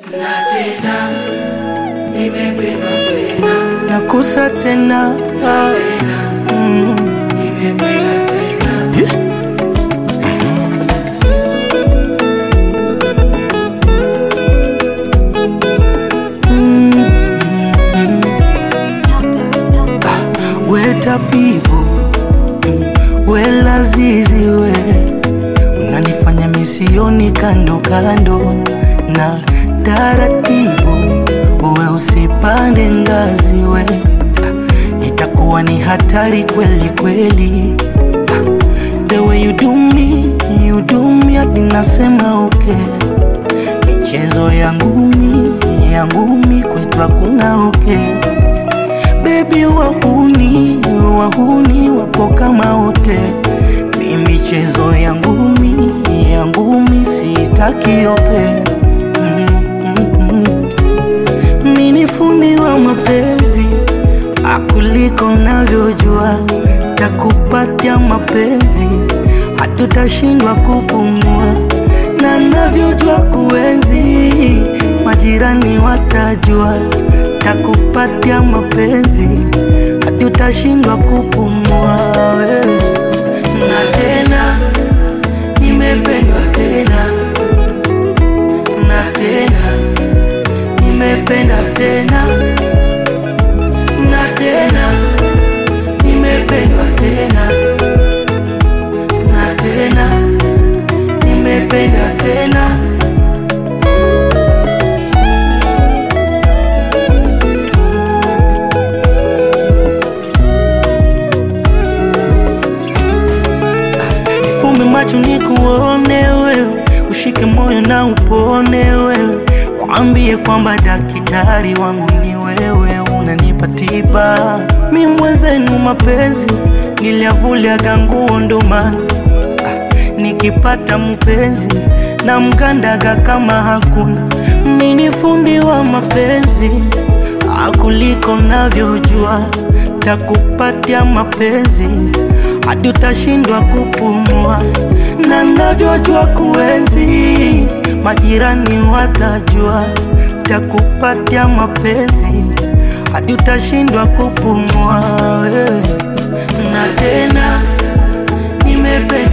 Na tena nimependwa tena, nakosa tena, nimependa tena. We tabibu, we lazizi we, unanifanya misioni kando kando na taratibu, we usipande ngazi we, itakuwa ni hatari kweli kweli. The way you do me hadi nasema okay. Michezo yangu mi kwetu hakuna okay. Baby wahuni wapo kama wote. Mi michezo yangu mi sitaki okay. Mi ni fundi wa mapenzi, akuliko navyojua, takupatia mapenzi hatutashindwa kupumua, na navyojua kuenzi majirani watajua, takupatia mapenzi hatutashindwa kupumua wewe. Na tena nimependwa tena, na tena nimependa tena, na tena nimependwa tena, na tena nimependa tena. Nifumbe macho nikuone wewe, ushike moyo na upone wewe, waambie kwamba daktari wangu ni wewe, unanipa tiba. Mi mwenzenu mapenzi niliavuliaga nguo, ndo maana nikipata mpenzi na mkandaga kama hakuna. Mi ni fundi wa mapenzi, akuliko navyojua, takupatia mapenzi hadi utashindwa kupumua, na navyojua kuenzi majirani watajua, takupatia mapenzi hadi utashindwa kupumua wewe. Na tena nimependa